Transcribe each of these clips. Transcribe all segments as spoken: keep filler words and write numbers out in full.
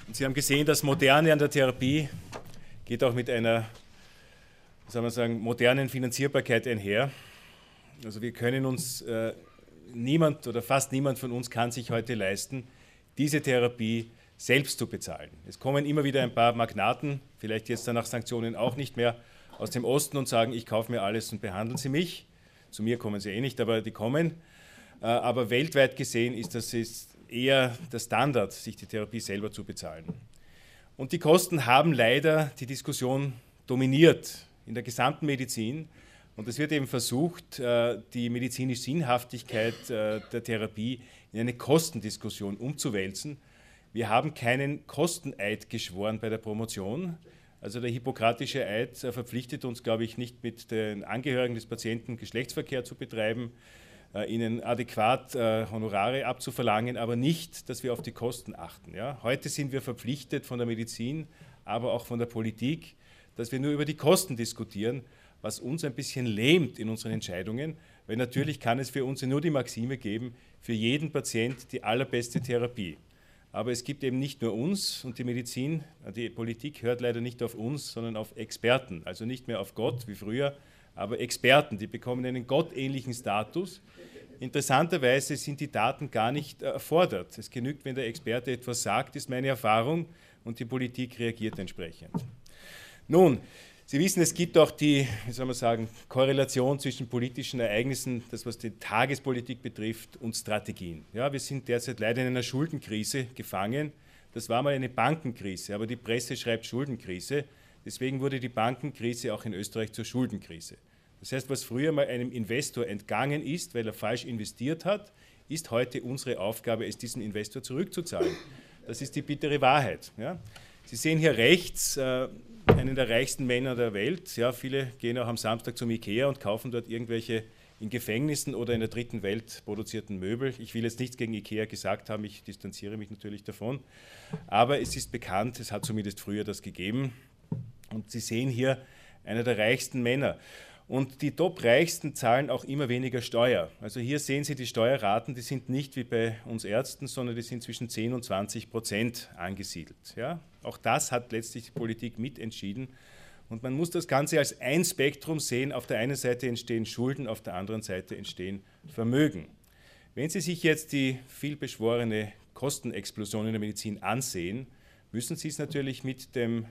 Und Sie haben gesehen, das Moderne an der Therapie geht auch mit einer, wie soll man sagen, modernen Finanzierbarkeit einher. Also wir können uns, äh, niemand oder fast niemand von uns kann sich heute leisten, diese Therapie selbst zu bezahlen. Es kommen immer wieder ein paar Magnaten, vielleicht jetzt dann nach Sanktionen auch nicht mehr, aus dem Osten und sagen, ich kaufe mir alles und behandeln Sie mich. Zu mir kommen sie eh nicht, aber die kommen. Äh, aber weltweit gesehen ist das ist eher der Standard, sich die Therapie selber zu bezahlen. Und die Kosten haben leider die Diskussion dominiert in der gesamten Medizin. Und es wird eben versucht, die medizinische Sinnhaftigkeit der Therapie in eine Kostendiskussion umzuwälzen. Wir haben keinen Kosteneid geschworen bei der Promotion. Also der hippokratische Eid verpflichtet uns, glaube ich, nicht mit den Angehörigen des Patienten Geschlechtsverkehr zu betreiben, ihnen adäquat Honorare abzuverlangen, aber nicht, dass wir auf die Kosten achten. Ja? Heute sind wir verpflichtet von der Medizin, aber auch von der Politik, dass wir nur über die Kosten diskutieren, was uns ein bisschen lähmt in unseren Entscheidungen, weil natürlich kann es für uns nur die Maxime geben, für jeden Patient die allerbeste Therapie. Aber es gibt eben nicht nur uns und die Medizin, die Politik hört leider nicht auf uns, sondern auf Experten, also nicht mehr auf Gott wie früher, aber Experten, die bekommen einen gottähnlichen Status. Interessanterweise sind die Daten gar nicht erfordert. Es genügt, wenn der Experte etwas sagt, ist meine Erfahrung, und die Politik reagiert entsprechend. Nun, Sie wissen, es gibt auch die, wie soll man sagen, Korrelation zwischen politischen Ereignissen, das was die Tagespolitik betrifft, und Strategien. Ja, wir sind derzeit leider in einer Schuldenkrise gefangen. Das war mal eine Bankenkrise, aber die Presse schreibt Schuldenkrise. Deswegen wurde die Bankenkrise auch in Österreich zur Schuldenkrise. Das heißt, was früher mal einem Investor entgangen ist, weil er falsch investiert hat, ist heute unsere Aufgabe, es diesem Investor zurückzuzahlen. Das ist die bittere Wahrheit. Ja. Sie sehen hier rechts äh, einen der reichsten Männer der Welt. Ja, viele gehen auch am Samstag zum Ikea und kaufen dort irgendwelche in Gefängnissen oder in der dritten Welt produzierten Möbel. Ich will jetzt nichts gegen Ikea gesagt haben, ich distanziere mich natürlich davon. Aber es ist bekannt, es hat zumindest früher das gegeben. Und Sie sehen hier einer der reichsten Männer. Und die Top-Reichsten zahlen auch immer weniger Steuer. Also hier sehen Sie die Steuerraten, die sind nicht wie bei uns Ärzten, sondern die sind zwischen zehn und zwanzig Prozent angesiedelt. Ja? Auch das hat letztlich die Politik mitentschieden. Und man muss das Ganze als ein Spektrum sehen. Auf der einen Seite entstehen Schulden, auf der anderen Seite entstehen Vermögen. Wenn Sie sich jetzt die vielbeschworene Kostenexplosion in der Medizin ansehen, müssen Sie es natürlich mit dem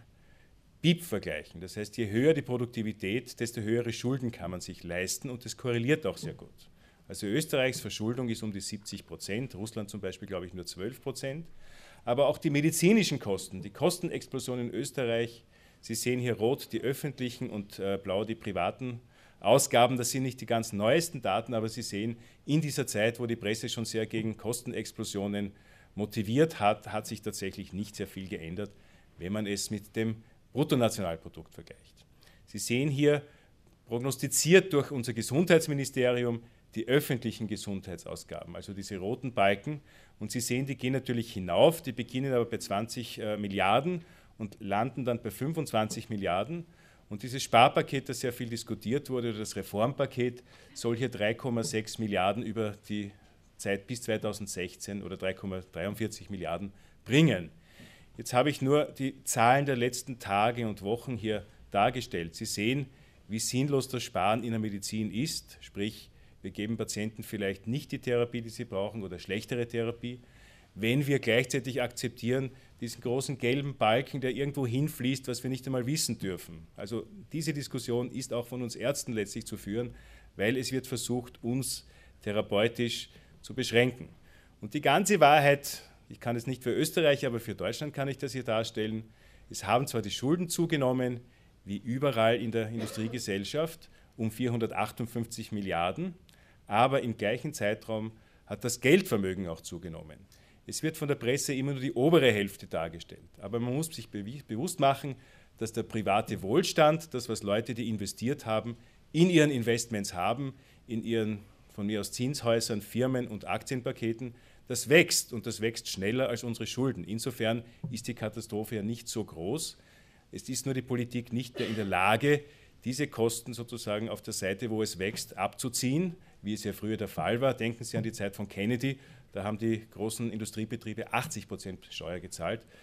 B I P vergleichen. Das heißt, je höher die Produktivität, desto höhere Schulden kann man sich leisten, und das korreliert auch sehr gut. Also Österreichs Verschuldung ist um die siebzig Prozent, Russland zum Beispiel, glaube ich, nur zwölf Prozent. Aber auch die medizinischen Kosten, die Kostenexplosion in Österreich, Sie sehen hier rot die öffentlichen und äh, blau die privaten Ausgaben. Das sind nicht die ganz neuesten Daten, aber Sie sehen, in dieser Zeit, wo die Presse schon sehr gegen Kostenexplosionen motiviert hat, hat sich tatsächlich nicht sehr viel geändert, wenn man es mit dem Bruttonationalprodukt vergleicht. Sie sehen hier prognostiziert durch unser Gesundheitsministerium die öffentlichen Gesundheitsausgaben, also diese roten Balken. Und Sie sehen, die gehen natürlich hinauf, die beginnen aber bei zwanzig äh, Milliarden und landen dann bei fünfundzwanzig Milliarden. Und dieses Sparpaket, das sehr viel diskutiert wurde, oder das Reformpaket, soll hier drei Komma sechs Milliarden über die Zeit bis zweitausendsechzehn oder drei Komma dreiundvierzig Milliarden bringen. Jetzt habe ich nur die Zahlen der letzten Tage und Wochen hier dargestellt. Sie sehen, wie sinnlos das Sparen in der Medizin ist, sprich, wir geben Patienten vielleicht nicht die Therapie, die sie brauchen, oder schlechtere Therapie, wenn wir gleichzeitig akzeptieren, diesen großen gelben Balken, der irgendwo hinfließt, was wir nicht einmal wissen dürfen. Also diese Diskussion ist auch von uns Ärzten letztlich zu führen, weil es wird versucht, uns therapeutisch zu beschränken. Und die ganze Wahrheit, ich kann es nicht für Österreich, aber für Deutschland kann ich das hier darstellen, es haben zwar die Schulden zugenommen, wie überall in der Industriegesellschaft, um vierhundertachtundfünfzig Milliarden, aber im gleichen Zeitraum hat das Geldvermögen auch zugenommen. Es wird von der Presse immer nur die obere Hälfte dargestellt, aber man muss sich bewusst machen, dass der private Wohlstand, das was Leute, die investiert haben, in ihren Investments haben, in ihren von mir aus Zinshäusern, Firmen und Aktienpaketen, das wächst, und das wächst schneller als unsere Schulden. Insofern ist die Katastrophe ja nicht so groß. Es ist nur die Politik nicht mehr in der Lage, diese Kosten sozusagen auf der Seite, wo es wächst, abzuziehen, wie es ja früher der Fall war. Denken Sie an die Zeit von Kennedy, da haben die großen Industriebetriebe achtzig Prozent Steuer gezahlt.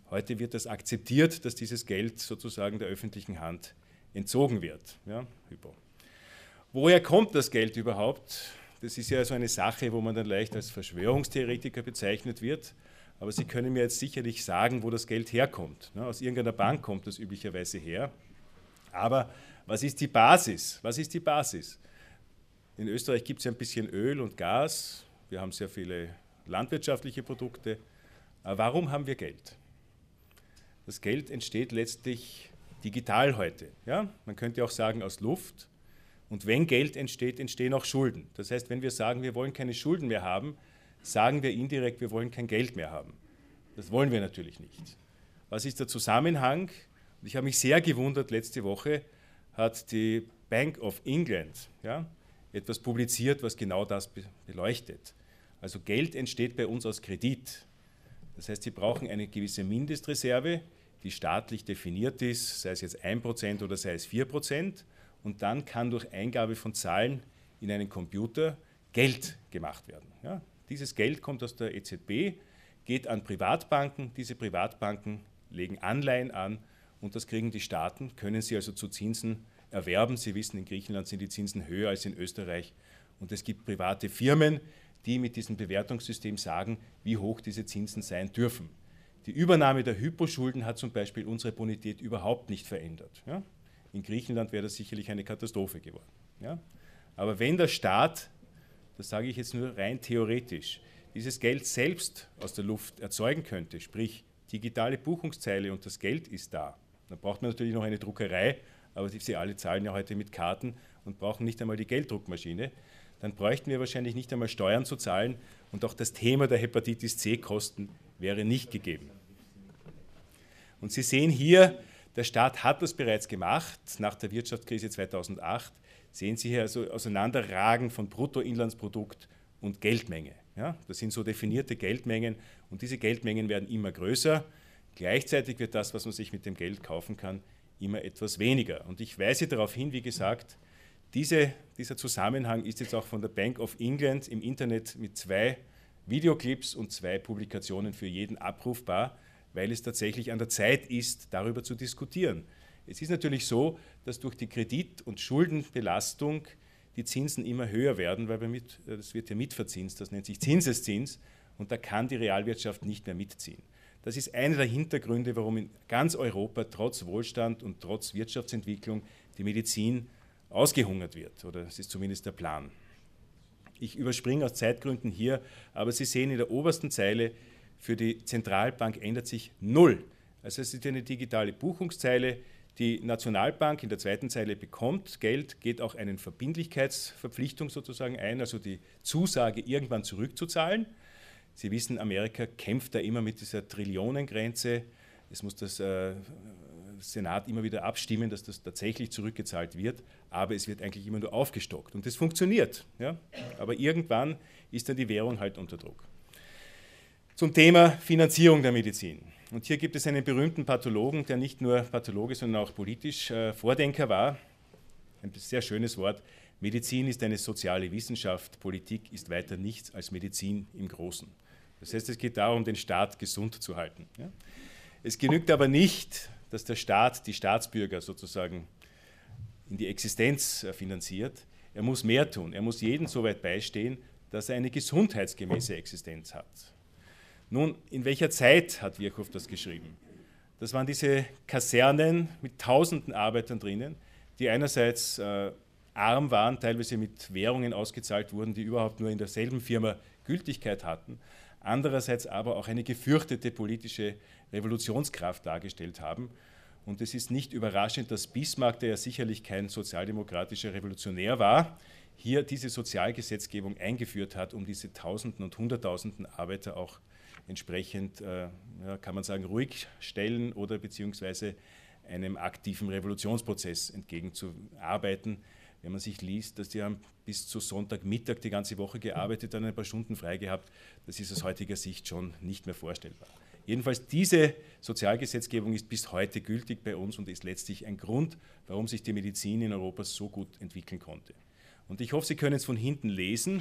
Heute wird das akzeptiert, dass dieses Geld sozusagen der öffentlichen Hand entzogen wird. Ja, Hypo. Woher kommt das Geld überhaupt? Das ist ja so eine Sache, wo man dann leicht als Verschwörungstheoretiker bezeichnet wird. Aber Sie können mir jetzt sicherlich sagen, wo das Geld herkommt. Ja, aus irgendeiner Bank kommt das üblicherweise her. Aber was ist die Basis? Was ist die Basis? In Österreich gibt es ja ein bisschen Öl und Gas. Wir haben sehr viele landwirtschaftliche Produkte. Aber warum haben wir Geld? Das Geld entsteht letztlich digital heute. Ja? Man könnte auch sagen aus Luft. Und wenn Geld entsteht, entstehen auch Schulden. Das heißt, wenn wir sagen, wir wollen keine Schulden mehr haben, sagen wir indirekt, wir wollen kein Geld mehr haben. Das wollen wir natürlich nicht. Was ist der Zusammenhang? Und ich habe mich sehr gewundert, letzte Woche hat die Bank of England ja, etwas publiziert, was genau das beleuchtet. Also Geld entsteht bei uns aus Kredit. Das heißt, Sie brauchen eine gewisse Mindestreserve, die staatlich definiert ist, sei es jetzt ein Prozent oder sei es vier Prozent. Und dann kann durch Eingabe von Zahlen in einen Computer Geld gemacht werden. Ja? Dieses Geld kommt aus der E Z B, geht an Privatbanken. Diese Privatbanken legen Anleihen an und das kriegen die Staaten, können sie also zu Zinsen erwerben. Sie wissen, in Griechenland sind die Zinsen höher als in Österreich. Und es gibt private Firmen, die mit diesem Bewertungssystem sagen, wie hoch diese Zinsen sein dürfen. Die Übernahme der Hyposchulden hat zum Beispiel unsere Bonität überhaupt nicht verändert. Ja? In Griechenland wäre das sicherlich eine Katastrophe geworden. Ja? Aber wenn der Staat, das sage ich jetzt nur rein theoretisch, dieses Geld selbst aus der Luft erzeugen könnte, sprich digitale Buchungszeile und das Geld ist da, dann braucht man natürlich noch eine Druckerei, aber Sie alle zahlen ja heute mit Karten und brauchen nicht einmal die Gelddruckmaschine, dann bräuchten wir wahrscheinlich nicht einmal Steuern zu zahlen und auch das Thema der Hepatitis C-Kosten wäre nicht gegeben. Und Sie sehen hier, der Staat hat das bereits gemacht, nach der Wirtschaftskrise zweitausendacht, sehen Sie hier also Auseinanderragen von Bruttoinlandsprodukt und Geldmenge. Ja, das sind so definierte Geldmengen und diese Geldmengen werden immer größer. Gleichzeitig wird das, was man sich mit dem Geld kaufen kann, immer etwas weniger. Und ich weise darauf hin, wie gesagt, diese, dieser Zusammenhang ist jetzt auch von der Bank of England im Internet mit zwei Videoclips und zwei Publikationen für jeden abrufbar, weil es tatsächlich an der Zeit ist, darüber zu diskutieren. Es ist natürlich so, dass durch die Kredit- und Schuldenbelastung die Zinsen immer höher werden, weil wir mit, das wird ja mitverzinst, das nennt sich Zinseszins und da kann die Realwirtschaft nicht mehr mitziehen. Das ist einer der Hintergründe, warum in ganz Europa trotz Wohlstand und trotz Wirtschaftsentwicklung die Medizin ausgehungert wird, oder das ist zumindest der Plan. Ich überspringe aus Zeitgründen hier, aber Sie sehen in der obersten Zeile, für die Zentralbank ändert sich null. Also es ist eine digitale Buchungszeile. Die Nationalbank in der zweiten Zeile bekommt Geld, geht auch eine Verbindlichkeitsverpflichtung sozusagen ein, also die Zusage, irgendwann zurückzuzahlen. Sie wissen, Amerika kämpft da immer mit dieser Trillionengrenze. Es muss das äh, Senat immer wieder abstimmen, dass das tatsächlich zurückgezahlt wird, aber es wird eigentlich immer nur aufgestockt. Und das funktioniert. Ja? Aber irgendwann ist dann die Währung halt unter Druck. Zum Thema Finanzierung der Medizin. Und hier gibt es einen berühmten Pathologen, der nicht nur Pathologe, sondern auch politisch äh, Vordenker war. Ein sehr schönes Wort. Medizin ist eine soziale Wissenschaft, Politik ist weiter nichts als Medizin im Großen. Das heißt, es geht darum, den Staat gesund zu halten. Ja? Es genügt aber nicht, dass der Staat die Staatsbürger sozusagen in die Existenz äh, finanziert. Er muss mehr tun. Er muss jeden so weit beistehen, dass er eine gesundheitsgemäße Existenz hat. Nun, in welcher Zeit hat Virchow das geschrieben? Das waren diese Kasernen mit tausenden Arbeitern drinnen, die einerseits äh, arm waren, teilweise mit Währungen ausgezahlt wurden, die überhaupt nur in derselben Firma Gültigkeit hatten, andererseits aber auch eine gefürchtete politische Revolutionskraft dargestellt haben. Und es ist nicht überraschend, dass Bismarck, der ja sicherlich kein sozialdemokratischer Revolutionär war, hier diese Sozialgesetzgebung eingeführt hat, um diese Tausenden und Hunderttausenden Arbeiter auch entsprechend, äh, ja, kann man sagen, ruhig stellen oder beziehungsweise einem aktiven Revolutionsprozess entgegenzuarbeiten. Wenn man sich liest, dass die haben bis zu Sonntagmittag die ganze Woche gearbeitet, dann ein paar Stunden frei gehabt, das ist aus heutiger Sicht schon nicht mehr vorstellbar. Jedenfalls diese Sozialgesetzgebung ist bis heute gültig bei uns und ist letztlich ein Grund, warum sich die Medizin in Europa so gut entwickeln konnte. Und ich hoffe, Sie können es von hinten lesen.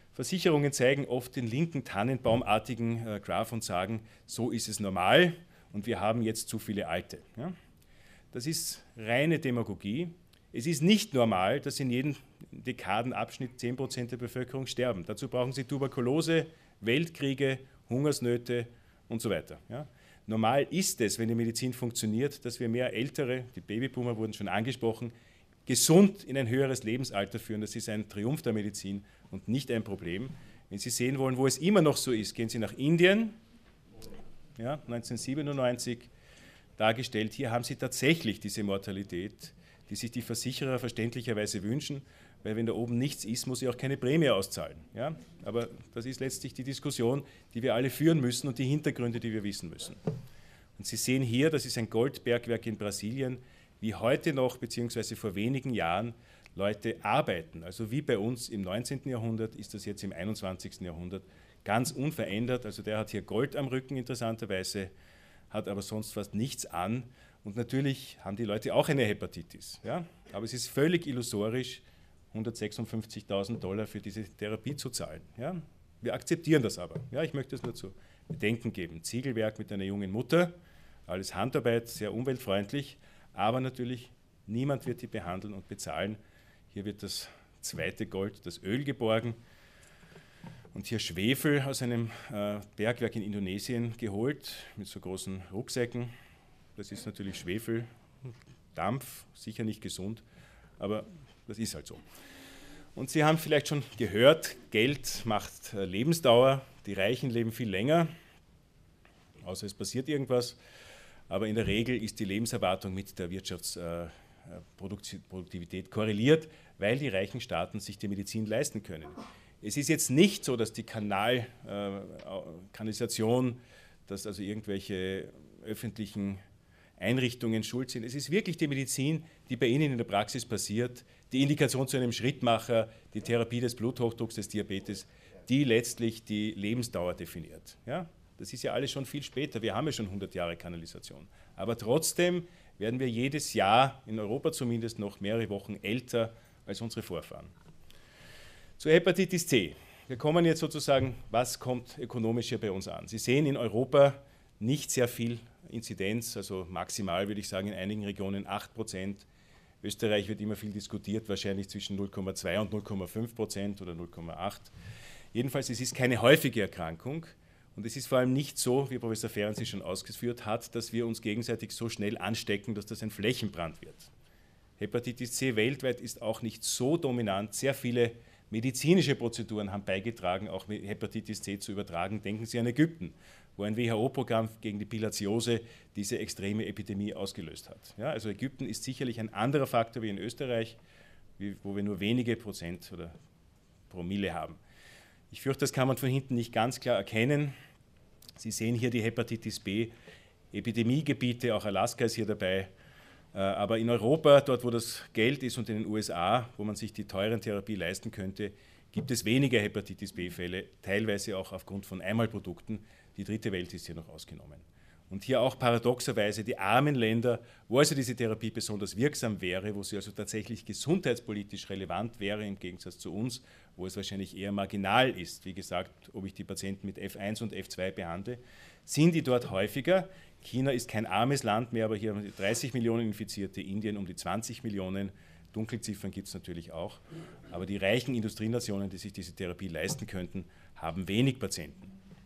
Versicherungen zeigen oft den linken Tannenbaumartigen äh, Graph und sagen, so ist es normal. und wir haben jetzt zu viele Alte. Ja? Das ist reine Demagogie. Es ist nicht normal, dass in jedem Dekadenabschnitt zehn Prozent der Bevölkerung sterben. Dazu brauchen sie Tuberkulose, Weltkriege, Hungersnöte und so weiter. Ja? Normal ist es, wenn die Medizin funktioniert, dass wir mehr Ältere, die Babyboomer wurden schon angesprochen, gesund in ein höheres Lebensalter führen. Das ist ein Triumph der Medizin und nicht ein Problem. Wenn Sie sehen wollen, wo es immer noch so ist, gehen Sie nach Indien, ja, neunzehnhundertsiebenundneunzig dargestellt. Hier haben Sie tatsächlich diese Mortalität, die sich die Versicherer verständlicherweise wünschen, weil wenn da oben nichts ist, muss ich auch keine Prämie auszahlen. Ja? Aber das ist letztlich die Diskussion, die wir alle führen müssen und die Hintergründe, die wir wissen müssen. Und Sie sehen hier, das ist ein Goldbergwerk in Brasilien, wie heute noch, beziehungsweise vor wenigen Jahren, Leute arbeiten. Also wie bei uns im neunzehnten Jahrhundert ist das jetzt im einundzwanzigsten Jahrhundert ganz unverändert. Also der hat hier Gold am Rücken interessanterweise, hat aber sonst fast nichts an. Und natürlich haben die Leute auch eine Hepatitis. Ja? Aber es ist völlig illusorisch, hundertsechsundfünfzigtausend Dollar für diese Therapie zu zahlen. Ja? Wir akzeptieren das aber. Ja, ich möchte es nur zu bedenken geben. Ziegelwerk mit einer jungen Mutter, alles Handarbeit, sehr umweltfreundlich, aber natürlich niemand wird die behandeln und bezahlen. Hier wird das zweite Gold, das Öl, geborgen und hier Schwefel aus einem äh, Bergwerk in Indonesien geholt mit so großen Rucksäcken. Das ist natürlich Schwefel, Dampf, sicher nicht gesund, aber das ist halt so. Und Sie haben vielleicht schon gehört, Geld macht äh, Lebensdauer, die Reichen leben viel länger, außer es passiert irgendwas. Aber in der Regel ist die Lebenserwartung mit der Wirtschaftsproduktivität korreliert, weil die reichen Staaten sich die Medizin leisten können. Es ist jetzt nicht so, dass die Kanal, äh, Kanalisation, dass also irgendwelche öffentlichen Einrichtungen schuld sind. Es ist wirklich die Medizin, die bei Ihnen in der Praxis passiert, die Indikation zu einem Schrittmacher, die Therapie des Bluthochdrucks, des Diabetes, die letztlich die Lebensdauer definiert. Ja? Das ist ja alles schon viel später. Wir haben ja schon hundert Jahre Kanalisation. Aber trotzdem werden wir jedes Jahr, in Europa zumindest, noch mehrere Wochen älter als unsere Vorfahren. Zur Hepatitis C. Wir kommen jetzt sozusagen, was kommt ökonomisch hier bei uns an? Sie sehen in Europa nicht sehr viel Inzidenz, also maximal würde ich sagen in einigen Regionen acht Prozent. Österreich wird immer viel diskutiert, wahrscheinlich zwischen null Komma zwei und null Komma fünf Prozent oder null Komma acht. Jedenfalls, es ist keine häufige Erkrankung. Und es ist vor allem nicht so, wie Professor Ferenczi schon ausgeführt hat, dass wir uns gegenseitig so schnell anstecken, dass das ein Flächenbrand wird. Hepatitis C weltweit ist auch nicht so dominant. Sehr viele medizinische Prozeduren haben beigetragen, auch Hepatitis C zu übertragen. Denken Sie an Ägypten, wo ein W H O-Programm gegen die Bilharziose diese extreme Epidemie ausgelöst hat. Ja, also Ägypten ist sicherlich ein anderer Faktor wie in Österreich, wo wir nur wenige Prozent oder Promille haben. Ich fürchte, das kann man von hinten nicht ganz klar erkennen. Sie sehen hier die Hepatitis B Epidemiegebiete, auch Alaska ist hier dabei. Aber in Europa, dort wo das Geld ist und in den U S A, wo man sich die teuren Therapien leisten könnte, gibt es weniger Hepatitis B-Fälle, teilweise auch aufgrund von Einmalprodukten. Die dritte Welt ist hier noch ausgenommen. Und hier auch paradoxerweise die armen Länder, wo also diese Therapie besonders wirksam wäre, wo sie also tatsächlich gesundheitspolitisch relevant wäre, im Gegensatz zu uns, wo es wahrscheinlich eher marginal ist, wie gesagt, ob ich die Patienten mit F eins und F zwei behandle, sind die dort häufiger. China ist kein armes Land mehr, aber hier haben wir dreißig Millionen Infizierte, Indien um die zwanzig Millionen. Dunkelziffern gibt es natürlich auch. Aber die reichen Industrienationen, die sich diese Therapie leisten könnten, haben wenig Patienten.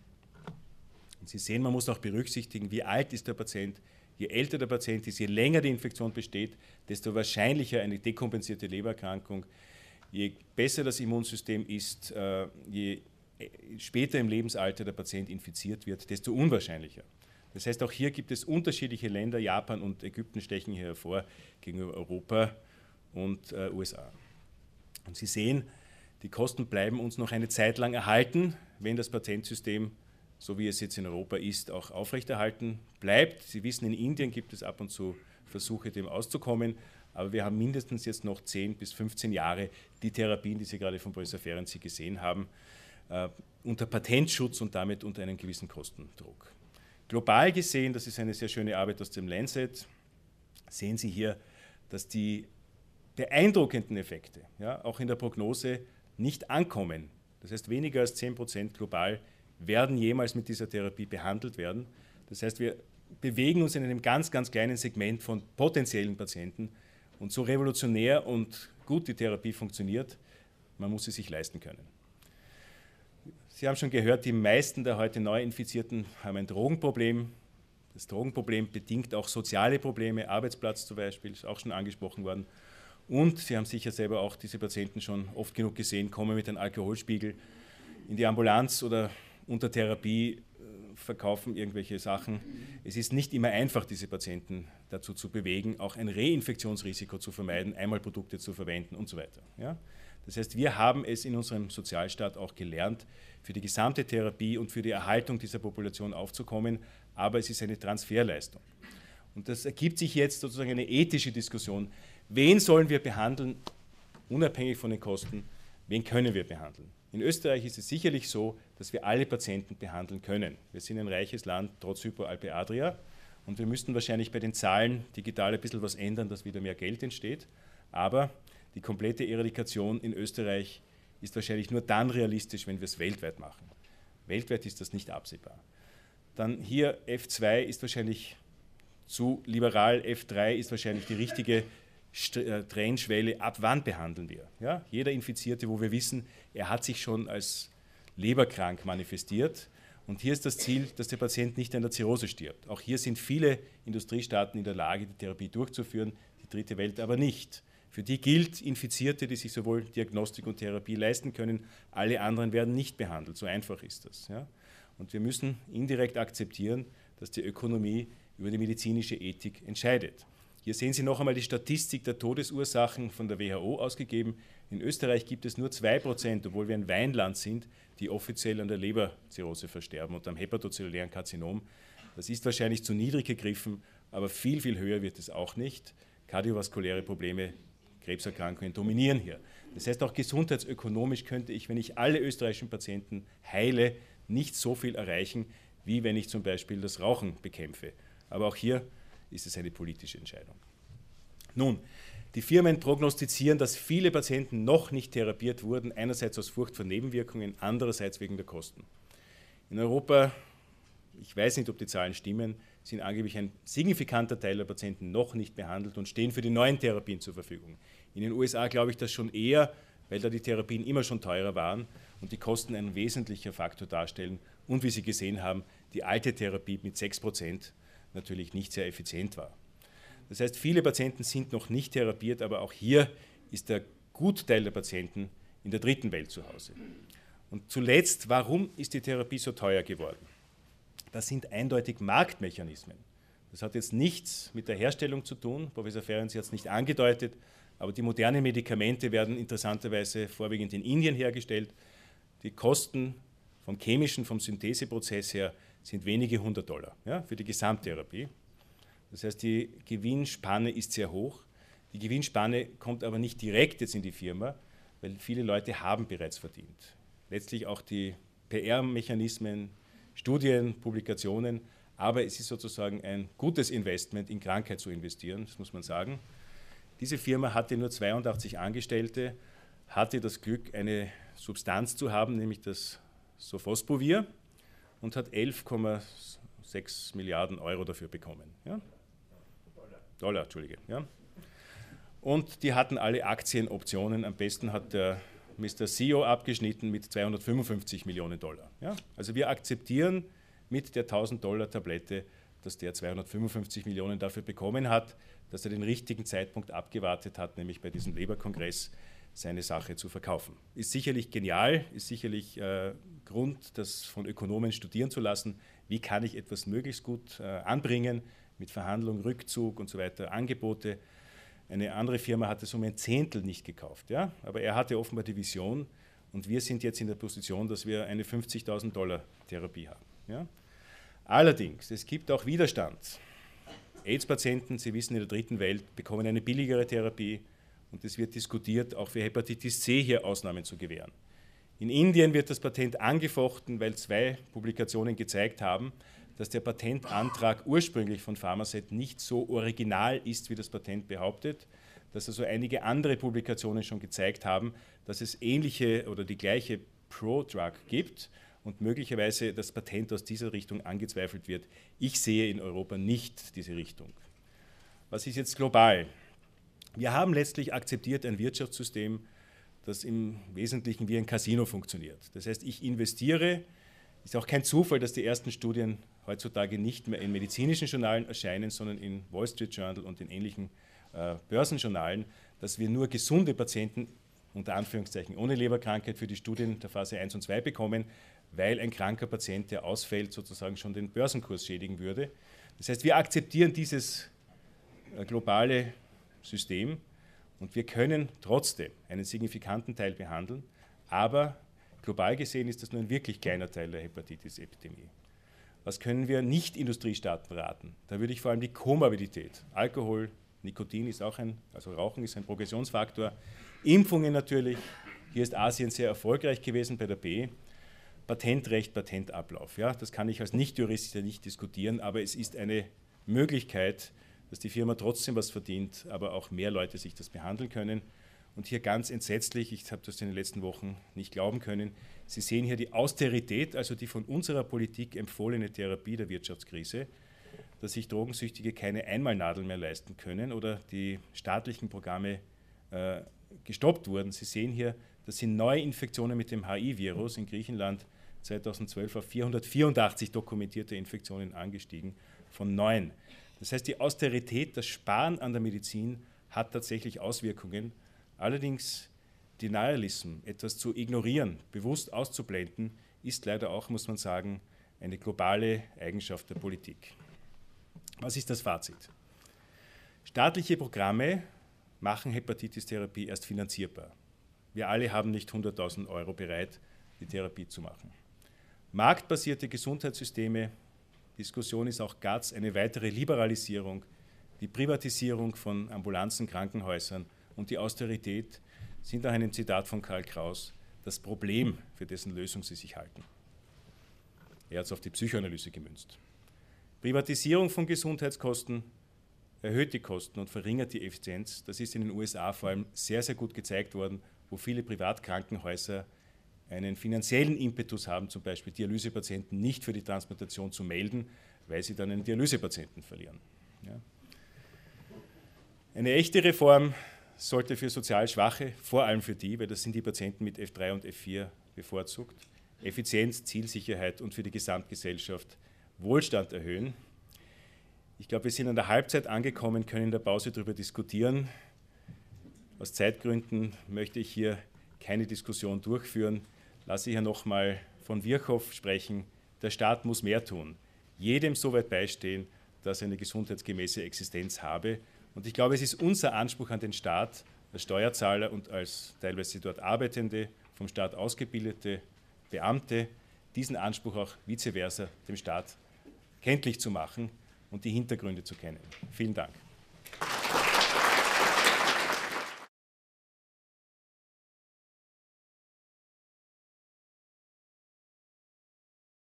Und Sie sehen, man muss auch berücksichtigen, wie alt ist der Patient. Je älter der Patient ist, je länger die Infektion besteht, desto wahrscheinlicher eine dekompensierte Lebererkrankung. Je besser das Immunsystem ist, je später im Lebensalter der Patient infiziert wird, desto unwahrscheinlicher. Das heißt, auch hier gibt es unterschiedliche Länder, Japan und Ägypten stechen hier hervor gegenüber Europa und äh, U S A. Und Sie sehen, die Kosten bleiben uns noch eine Zeit lang erhalten, wenn das Patentsystem, so wie es jetzt in Europa ist, auch aufrechterhalten bleibt. Sie wissen, in Indien gibt es ab und zu Versuche, dem auszukommen, aber wir haben mindestens jetzt noch zehn bis fünfzehn Jahre die Therapien, die Sie gerade von Professor Ferenczi gesehen haben, äh, unter Patentschutz und damit unter einem gewissen Kostendruck. Global gesehen, das ist eine sehr schöne Arbeit aus dem Lancet, sehen Sie hier, dass die beeindruckenden Effekte, ja, auch in der Prognose, nicht ankommen. Das heißt, weniger als zehn Prozent global werden jemals mit dieser Therapie behandelt werden. Das heißt, wir bewegen uns in einem ganz, ganz kleinen Segment von potenziellen Patienten. Und so revolutionär und gut die Therapie funktioniert, man muss sie sich leisten können. Sie haben schon gehört, die meisten der heute neu Infizierten haben ein Drogenproblem. Das Drogenproblem bedingt auch soziale Probleme, Arbeitsplatz zum Beispiel, ist auch schon angesprochen worden. Und Sie haben sicher selber auch diese Patienten schon oft genug gesehen, kommen mit einem Alkoholspiegel in die Ambulanz oder unter Therapie, verkaufen irgendwelche Sachen. Es ist nicht immer einfach, diese Patienten dazu zu bewegen, auch ein Reinfektionsrisiko zu vermeiden, Einmalprodukte zu verwenden und so weiter. Ja? Das heißt, wir haben es in unserem Sozialstaat auch gelernt, für die gesamte Therapie und für die Erhaltung dieser Population aufzukommen, aber es ist eine Transferleistung. Und das ergibt sich jetzt sozusagen eine ethische Diskussion. Wen sollen wir behandeln, unabhängig von den Kosten? Wen können wir behandeln? In Österreich ist es sicherlich so, dass wir alle Patienten behandeln können. Wir sind ein reiches Land, trotz Hypo-Alpe Adria. Und wir müssten wahrscheinlich bei den Zahlen digital ein bisschen was ändern, dass wieder mehr Geld entsteht. Aber die komplette Eradikation in Österreich ist wahrscheinlich nur dann realistisch, wenn wir es weltweit machen. Weltweit ist das nicht absehbar. Dann hier F zwei ist wahrscheinlich zu liberal, F drei ist wahrscheinlich die richtige Trennschwelle, ab wann behandeln wir? Ja? Jeder Infizierte, wo wir wissen, er hat sich schon als leberkrank manifestiert. Und hier ist das Ziel, dass der Patient nicht an der Zirrhose stirbt. Auch hier sind viele Industriestaaten in der Lage, die Therapie durchzuführen, die dritte Welt aber nicht. Für die gilt, Infizierte, die sich sowohl Diagnostik und Therapie leisten können, alle anderen werden nicht behandelt. So einfach ist das. Ja? Und wir müssen indirekt akzeptieren, dass die Ökonomie über die medizinische Ethik entscheidet. Hier sehen Sie noch einmal die Statistik der Todesursachen von der W H O ausgegeben. In Österreich gibt es nur zwei Prozent, obwohl wir ein Weinland sind, die offiziell an der Leberzirrhose versterben und am hepatozellulären Karzinom. Das ist wahrscheinlich zu niedrig gegriffen, aber viel, viel höher wird es auch nicht. Kardiovaskuläre Probleme, Krebserkrankungen dominieren hier. Das heißt, auch gesundheitsökonomisch könnte ich, wenn ich alle österreichischen Patienten heile, nicht so viel erreichen, wie wenn ich zum Beispiel das Rauchen bekämpfe. Aber auch hier ist es eine politische Entscheidung. Nun, die Firmen prognostizieren, dass viele Patienten noch nicht therapiert wurden, einerseits aus Furcht vor Nebenwirkungen, andererseits wegen der Kosten. In Europa, ich weiß nicht, ob die Zahlen stimmen, sind angeblich ein signifikanter Teil der Patienten noch nicht behandelt und stehen für die neuen Therapien zur Verfügung. In den U S A glaube ich das schon eher, weil da die Therapien immer schon teurer waren und die Kosten ein wesentlicher Faktor darstellen und, wie Sie gesehen haben, die alte Therapie mit sechs Prozent natürlich nicht sehr effizient war. Das heißt, viele Patienten sind noch nicht therapiert, aber auch hier ist der Gutteil der Patienten in der dritten Welt zu Hause. Und zuletzt, warum ist die Therapie so teuer geworden? Das sind eindeutig Marktmechanismen. Das hat jetzt nichts mit der Herstellung zu tun, Professor Ferenc hat es nicht angedeutet, aber die modernen Medikamente werden interessanterweise vorwiegend in Indien hergestellt. Die Kosten vom chemischen, vom Syntheseprozess her sind wenige hundert Dollar, ja, für die Gesamttherapie. Das heißt, die Gewinnspanne ist sehr hoch. Die Gewinnspanne kommt aber nicht direkt jetzt in die Firma, weil viele Leute haben bereits verdient. Letztlich auch die P R-Mechanismen, Studien, Publikationen, aber es ist sozusagen ein gutes Investment, in Krankheit zu investieren, das muss man sagen. Diese Firma hatte nur zweiundachtzig Angestellte, hatte das Glück, eine Substanz zu haben, nämlich das Sofosbuvir, und hat elf Komma sechs Milliarden Euro dafür bekommen. Ja? Dollar. Dollar, Entschuldige. Ja? Und die hatten alle Aktienoptionen. Am besten hat der Mister C E O abgeschnitten mit zweihundertfünfundfünfzig Millionen Dollar. Ja? Also wir akzeptieren mit der tausend Dollar Tablette, dass der zweihundertfünfundfünfzig Millionen dafür bekommen hat, dass er den richtigen Zeitpunkt abgewartet hat, nämlich bei diesem Leberkongress seine Sache zu verkaufen. Ist sicherlich genial, ist sicherlich äh, Grund, das von Ökonomen studieren zu lassen. Wie kann ich etwas möglichst gut äh, anbringen, mit Verhandlung, Rückzug und so weiter, Angebote. Eine andere Firma hat es um ein Zehntel nicht gekauft, ja? Aber er hatte offenbar die Vision und wir sind jetzt in der Position, dass wir eine fünfzigtausend Dollar Therapie haben. Ja? Allerdings, es gibt auch Widerstand. AIDS-Patienten, Sie wissen, in der dritten Welt bekommen eine billigere Therapie und es wird diskutiert, auch für Hepatitis C hier Ausnahmen zu gewähren. In Indien wird das Patent angefochten, weil zwei Publikationen gezeigt haben, dass der Patentantrag ursprünglich von Pharmaset nicht so original ist, wie das Patent behauptet, dass also einige andere Publikationen schon gezeigt haben, dass es ähnliche oder die gleiche Pro-Drug gibt und möglicherweise das Patent aus dieser Richtung angezweifelt wird. Ich sehe in Europa nicht diese Richtung. Was ist jetzt global? Wir haben letztlich akzeptiert ein Wirtschaftssystem, das im Wesentlichen wie ein Casino funktioniert. Das heißt, ich investiere, ist auch kein Zufall, dass die ersten Studien heutzutage nicht mehr in medizinischen Journalen erscheinen, sondern in Wall Street Journal und in ähnlichen äh, Börsenjournalen, dass wir nur gesunde Patienten, unter Anführungszeichen ohne Leberkrankheit, für die Studien der Phase eins und zwei bekommen, weil ein kranker Patient, der ausfällt, sozusagen schon den Börsenkurs schädigen würde. Das heißt, wir akzeptieren dieses äh, globale System und wir können trotzdem einen signifikanten Teil behandeln, aber global gesehen ist das nur ein wirklich kleiner Teil der Hepatitis-Epidemie. Was können wir Nicht-Industriestaaten raten? Da würde ich vor allem die Komorbidität, Alkohol, Nikotin ist auch ein, also Rauchen ist ein Progressionsfaktor, Impfungen natürlich, hier ist Asien sehr erfolgreich gewesen bei der B, Patentrecht, Patentablauf. Ja, das kann ich als Nicht-Jurist nicht diskutieren, aber es ist eine Möglichkeit, dass die Firma trotzdem was verdient, aber auch mehr Leute sich das behandeln können. Und hier ganz entsetzlich, ich habe das in den letzten Wochen nicht glauben können, Sie sehen hier die Austerität, also die von unserer Politik empfohlene Therapie der Wirtschaftskrise, dass sich Drogensüchtige keine Einmalnadel mehr leisten können oder die staatlichen Programme äh, gestoppt wurden. Sie sehen hier, dass sind neue Infektionen mit dem H I-Virus in Griechenland zweitausendzwölf auf vierhundertvierundachtzig dokumentierte Infektionen angestiegen, von neun. Das heißt, die Austerität, das Sparen an der Medizin hat tatsächlich Auswirkungen. Allerdings Denialism, etwas zu ignorieren, bewusst auszublenden, ist leider auch, muss man sagen, eine globale Eigenschaft der Politik. Was ist das Fazit? Staatliche Programme machen Hepatitis-Therapie erst finanzierbar. Wir alle haben nicht hunderttausend Euro bereit, die Therapie zu machen. Marktbasierte Gesundheitssysteme, Diskussion ist auch G A Z, eine weitere Liberalisierung, die Privatisierung von Ambulanzen, Krankenhäusern und die Austerität sind nach einem Zitat von Karl Kraus das Problem, für dessen Lösung sie sich halten. Er hat es auf die Psychoanalyse gemünzt. Privatisierung von Gesundheitskosten erhöht die Kosten und verringert die Effizienz. Das ist in den U S A vor allem sehr, sehr gut gezeigt worden, wo viele Privatkrankenhäuser einen finanziellen Impetus haben, zum Beispiel Dialysepatienten nicht für die Transplantation zu melden, weil sie dann einen Dialysepatienten verlieren. Ja. Eine echte Reform sollte für sozial Schwache, vor allem für die, weil das sind die Patienten mit F drei und F vier bevorzugt, Effizienz, Zielsicherheit und für die Gesamtgesellschaft Wohlstand erhöhen. Ich glaube, wir sind an der Halbzeit angekommen, können in der Pause darüber diskutieren. Aus Zeitgründen möchte ich hier keine Diskussion durchführen. Lasse ich ja nochmal von Virchow sprechen. Der Staat muss mehr tun, jedem so weit beistehen, dass er eine gesundheitsgemäße Existenz habe. Und ich glaube, es ist unser Anspruch an den Staat, als Steuerzahler und als teilweise dort arbeitende, vom Staat ausgebildete Beamte, diesen Anspruch auch vice versa dem Staat kenntlich zu machen und die Hintergründe zu kennen. Vielen Dank.